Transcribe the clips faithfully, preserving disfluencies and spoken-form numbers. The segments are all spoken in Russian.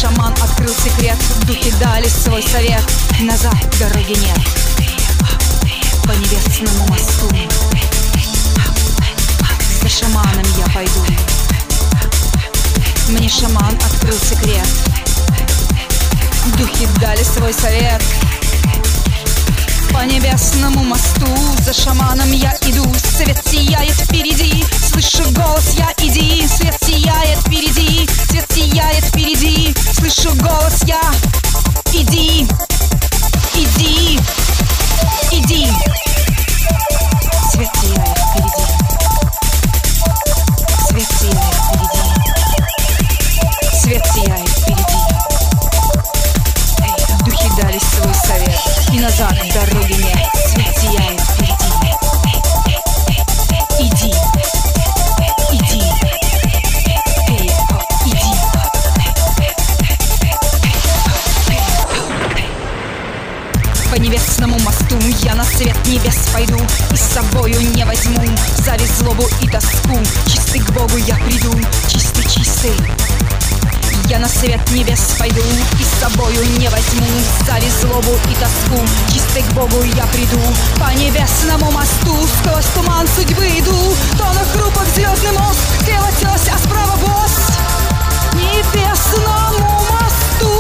шаман открыл секрет, духи дали свой совет. Назад дороги нет. По небесному мосту за шаманом я пойду. Мне шаман открыл секрет, духи дали свой совет. По небесному мосту за шаманом я иду. Свет сияет впереди, слышу голос я иди. Свет сияет впереди, свет сияет впереди, слышу голос я иди, иди, иди. Свет сияет впереди, свет сияет впереди, свет сияет впереди. Эй, духи дали свой совет, и назад дороги нет. Свет сияет впереди. Иди, иди, эй, иди. По небесному мосту я на свет небес пойду, и с собою не возьму зависть, злобу и тоску. Чистый к Богу я приду, чистый, чистый. Я на свет небес пойду, и с собою не возьму зависть, злобу и тоску. Чистый к Богу я приду, по небесному мосту сквозь туман судьбы иду. То на хрупок звездный мост, слева тёсь, а справа босс. Небесному мосту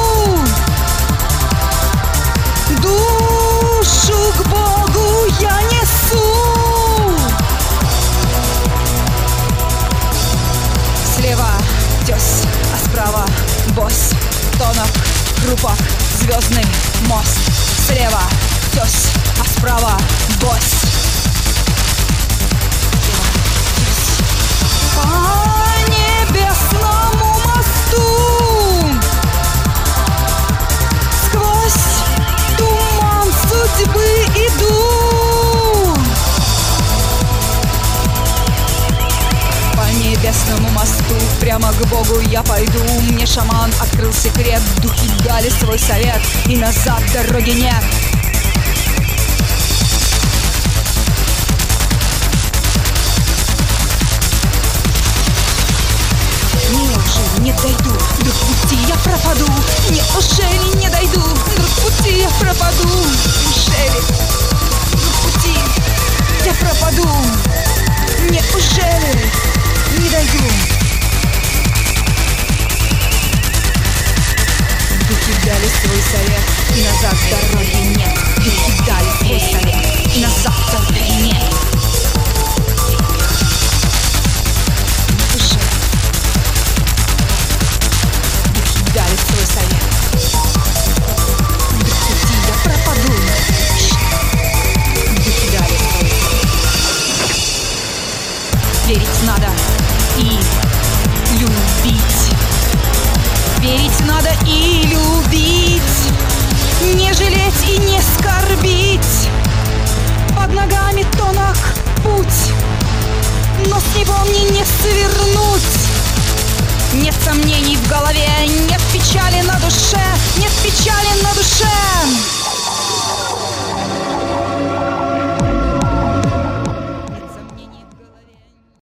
душу к Богу я несу. Слева тёсь, а справа босс. Тонок, хрупок, звездный мост. Слева тёсь, а справа босс. По небесному мосту сквозь туман судьбы иду. По небесному мосту прямо к Богу я пойду. Мне шаман открыл секрет, духи дали свой совет, и назад дороги нет. Неужели не дойду, вдруг пути я пропаду? Неужели не дойду, вдруг пути я пропаду? Неужели вдруг пути я пропаду? Неужели не дойду? Духи дали свой совет, и назад дороги нет. Духи дали свой совет, и назад дороги нет. Уже духи дали свой совет, вдруг пути я пропаду. Духи дали свой совет. Верить надо и любить. Верить надо и любить, не жалеть и не скорбить. Под ногами тонок путь, но с него мне не свернуть. Нет сомнений в голове, нет